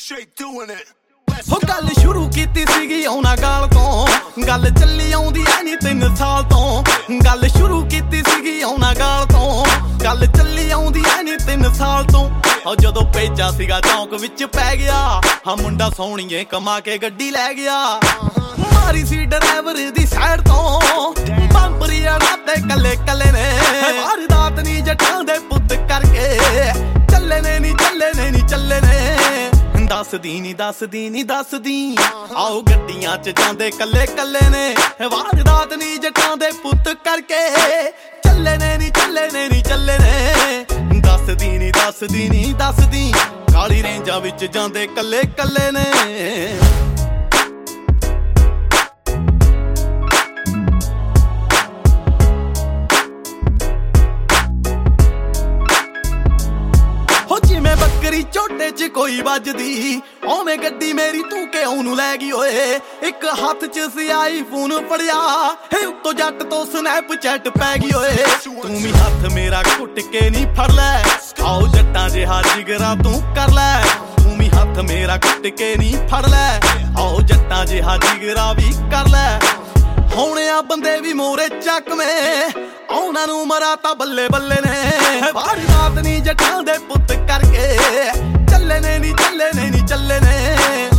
ਹੋ ਗੱਲ ਸ਼ੁਰੂ ਕੀਤੀ ਸੀਗੀ ਉਹਨਾਂ ਗਾਲ ਤੋਂ, ਗੱਲ ਚੱਲੀ ਆਉਂਦੀ ਐ ਨੀ 3 ਸਾਲ ਤੋਂ। ਗੱਲ ਸ਼ੁਰੂ ਕੀਤੀ ਸੀਗੀ ਉਹਨਾਂ ਗਾਲ ਤੋਂ, ਗੱਲ ਚੱਲੀ ਆਉਂਦੀ ਐ ਨੀ 3 ਸਾਲ ਤੋਂ। ਉਹ ਜਦੋਂ ਭੇਜਾ ਸੀਗਾ ਚੌਂਕ ਵਿੱਚ ਪੈ ਗਿਆ, ਹਾਂ ਮੁੰਡਾ ਸੋਹਣੀਏ ਕਮਾ ਕੇ ਗੱਡੀ ਲੈ ਗਿਆ। ਮਾਰੀ ਸੀ ਡਰਾਈਵਰ ਦੀ ਸਾਈਡ ਤੋਂ, ਬੰਪਰੀ ਅੜਾਤੇ ਕੱਲੇ ਕੱਲੇ ਨੇ। ਵਾਰਦਾਤ ਨੀ ਜੱਟਾਂ ਦੇ ਪੁੱਤ ਕਰਕੇ, ਚੱਲੇ ਨੇ ਨੀ ਚੱਲੇ ਨੇ ਨੀ ਚੱਲੇ ਨੇ। ਦੱਸਦੀ ਨੀ ਦੱਸਦੀ ਨੀ ਦੱਸਦੀ, ਆਓ ਗੱਡੀਆਂ 'ਚ ਜਾਂਦੇ ਕੱਲੇ ਕੱਲੇ ਨੇ। ਵਾਰਦਾਤ ਨੀ ਜੱਟਾਂ ਦੇ ਪੁੱਤ ਕਰਕੇ, ਚੱਲੇ ਨੇ ਨੀ ਚੱਲੇ ਨੇ ਨੀ ਚੱਲੇ ਨੇ। ਦੱਸਦੀ ਨੀ ਦੱਸਦੀ ਨੀ ਦੱਸਦੀ, ਕਾਲੀ ਰੇਂਜਾਂ ਵਿੱਚ ਜਾਂਦੇ ਕੱਲੇ ਕੱਲੇ ਨੇ। ਜਿਵੇਂ ਬੱਕਰੀ ਝੋਟੇ 'ਚ ਕੋਈ ਵੱਜਦੀ, ਓਵੇਂ ਗੱਡੀ ਮੇਰੀ ਤੂੰ ਕਿ ਉਹਨੂੰ ਲੈ ਗਈ ਓਏ। ਇੱਕ ਹੱਥ 'ਚ ਸੀ ਆਈਫੋਨ ਫੜਿਆ, ਹੇ ਉੱਤੋਂ ਜੱਟ ਤੋਂ ਸਨੈਪਚੈਟ ਪੈ ਗਈ ਓਏ। ਤੂੰ ਵੀ ਹੱਥ ਮੇਰਾ ਘੁੱਟ ਕੇ ਨੀ ਫੜ ਲੈ, ਆਓ ਜੱਟਾਂ ਜਿਹਾ ਜਿਗਰਾ ਤੂੰ ਕਰ ਲੈ। ਤੂੰ ਵੀ ਹੱਥ ਮੇਰਾ ਘੁੱਟ ਕੇ ਨੀ ਫੜ ਲੈ, ਆਓ ਜੱਟਾਂ ਜਿਹਾ ਜਿਗਰਾ ਵੀ ਕਰ ਲੈ। ਹੋਣੇ ਆ ਬੰਦੇ ਵੀ ਮੋਰੇ ਚੱਕਵੇਂ, ਉਹਨਾਂ ਨੂੰ ਮਰਾ ਤਾਂ ਬੱਲੇ ਬੱਲੇ ਨੇ। ਵਾਰਦਾਤ ਨੀ ਜੱਟਾਂ ਦੇ ਪੁੱਤ ਕਰਕੇ, ਚੱਲੇ ਨੇ ਨੀ ਚੱਲੇ ਨੇ ਨੀ ਚੱਲੇ ਨੇ।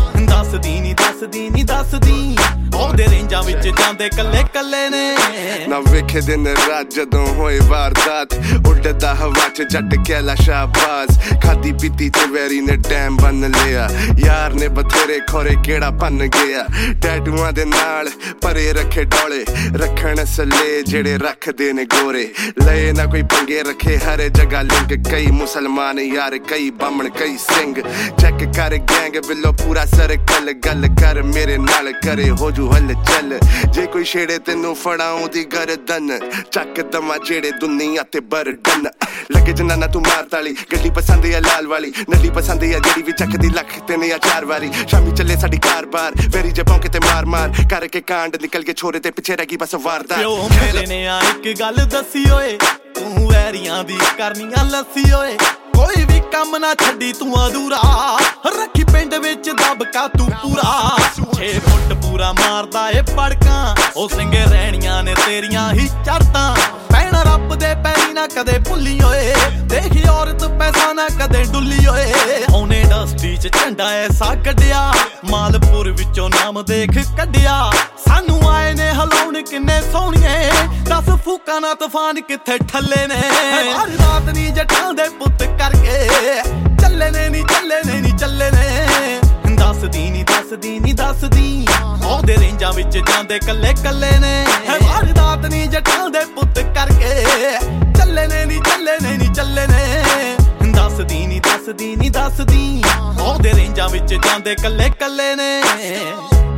ਦੱਸਦੀ ਨੀ ਦੱਸਦੀ ਨੀ ਦੱਸਦੀ, ਆਉਂਦੇ ਰੇਂਜਾਂ ਵਿੱਚ ਜਾਂਦੇ ਕੱਲੇ ਕੱਲੇ ਨੇ। ਨਾ ਵੇਖੇ ਦਿਨ ਰਾਤ ਜਦੋਂ ਹੋਏ ਵਾਰਦਾਤ, ਉੱਡਦਾ ਹਵਾ 'ਚ ਜੱਟ ਕਹਿਲਾ ਸ਼ਾਬਾਜ਼। ਖਾਦੀ ਪੀਤੀ ਤੇ ਵੈਰੀ ਨੇ ਟੈਮ ਬੰਨ ਲਿਆ, ਯਾਰ ਨੇ ਬਥੇਰੇ ਖੋਰੇ ਕਿਹੜਾ ਭੰਨ ਗਿਆ। ਟੈਟੂਆਂ ਦੇ ਨਾਲ ਭਰੇ ਰੱਖੇ ਡੋਲੇ, ਰੱਖਣ ਸੱਲੇ ਜਿਹੜੇ ਰੱਖਦੇ ਨੇ ਗੋਰੇ। ਲਏ ਨਾ ਕੋਈ ਪੰਗੇ ਰੱਖੇ ਹਰ ਜਗ੍ਹਾ ਲਿੰਕ, ਕਈ ਮੁਸਲਮਾਨ ਯਾਰ ਕਈ ਬਾਹਮਣ ਕਈ ਸਿੰਘ। ਚੈੱਕ ਕਰ ਗੈਂਗ ਬਿੱਲੋ ਪੂਰਾ ਸਰਕਲ, ਗੱਲ ਕਰ ਮੇਰੇ ਨਾਲ ਕਰੇ ਹੋ ਜੂ ਹਲ ਚੱਲ। ਜੇ ਕੋਈ ਛੇੜੇ ਤੈਨੂੰ ਫੜਾਉਂ ਦੀ ਗਰਦਨ, ਚੱਕ ਦਮਾ ਜਿਹੜੇ ਦੁਨੀਆ ਤੇ ਬਰਡਨ। ਲੱਗੇ ਜਨਾਨਾ ਤੂੰ ਮਾਰ ਤਾਲੀ, ਗੱਡੀ ਪਸੰਦ ਆ ਲਾਲ ਵਾਲੀ, ਨਲੀ ਪਸੰਦ ਆ ਜਿਹੜੀ ਵੀ ਚੱਕਦੀ ਲੱਖ ਤੇ ਨੇ 4 ਵਾਰੀ। ਸ਼ਾਮੀ ਚੱਲੇ ਸਾਡੀ ਕਾਰ ਬਾਰ, ਵੈਰੀ ਜੇ ਭੌਂਕੇ ਤੇ ਮਾਰ ਮਾਰ ਕਰਕੇ ਕਾਂਡ ਨਿਕਲ ਕੇ ਛੋਰੇ ਤੇ ਪਿੱਛੇ ਰਹਿ ਗਈ ਬਸ ਵਾਰਦਾ। ਪਿਓ ਮੇਰੇ ਨੇ ਆ ਇੱਕ ਗੱਲ ਦੱਸੀ ਓਏ, ਤੂੰ ਵੈਰੀਆਂ ਦੀ ਕਰਨੀਆਂ ਲੱਸੀ ਓਏ। ਕੋਈ ਵੀ ਕੰਮ ਨਾ ਛੱਡੀ ਤੂੰ ਅਧੂਰਾ, ਰੱਖੀ ਪਿੰਡ ਵਿੱਚ ਦਬਕਾ ਤੂੰ ਪੂਰਾ। 6 ਫੁੱਟ ਪੂਰਾ ਮਾਰਦਾ ਏ ਪੜਕਾਂ, ਉਹ ਸਿੰਘੇ ਰਹਿਣੀਆਂ ਨੇ ਤੇਰੀਆਂ ਹੀ ਚੜਤਾਂ। ਭੈਣ ਰੱਬ ਦੇ ਪੈਰੀ ਨਾ ਕਦੇ ਭੁੱਲੀ ਓਏ, ਦੇਖੀ ਔਰਤ ਪੈਸਾ ਨਾ ਕਦੇ ਡੁੱਲੀ ਓਏ। ਉਹਨੇ ਇੰਡਸਟਰੀ 'ਚ ਝੰਡਾ ਐਸਾ ਕੱਢਿਆ, ਮਾਲਪੁਰ ਵਿੱਚੋਂ ਨਾਮ ਦੇਖ ਕੱਢਿਆ। ਸਾਨੂੰ ਆਏ ਨੇ ਹਲਾਉਣ ਕਿੰਨੇ ਸੋਹਣੀਏ, 10 ਫੂਕਾਂ ਨਾ ਤੂਫਾਨ ਕਿੱਥੇ ਠੱਲੇ ਨੇ। ਵਾਰਦਾਤ ਨੀ ਜੱਟਾਂ ਦੇ ਪੁੱਤ ਕਰਕੇ, ਚੱਲੇ ਨੇ ਨੀ ਚੱਲੇ ਨੇ ਨੀ ਚੱਲੇ ਨੇ। ਦੱਸਦੀ ਨੀ ਦੱਸਦੀ ਨੀ ਦੱਸਦੀ, ਆਉਂਦੇ ਰੇਂਜਾਂ ਵਿੱਚ ਜਾਂਦੇ ਕੱਲੇ ਕੱਲੇ ਨੇ। ਵਾਰਦਾਤ ਨੀ ਜੱਟਾਂ ਦੇ ਪੁੱਤ ਕਰਕੇ, ਚੱਲੇ ਨੇ ਨੀ ਚੱਲੇ ਨੇ ਨੀ ਚੱਲੇ ਨੇ। ਦੱਸਦੀ ਨੀ ਦੱਸਦੀ ਨੀ ਦੱਸਦੀ, ਆਉਂਦੇ ਰੇਂਜਾਂ ਵਿੱਚ ਜਾਂਦੇ ਕੱਲੇ ਕੱਲੇ ਨੇ।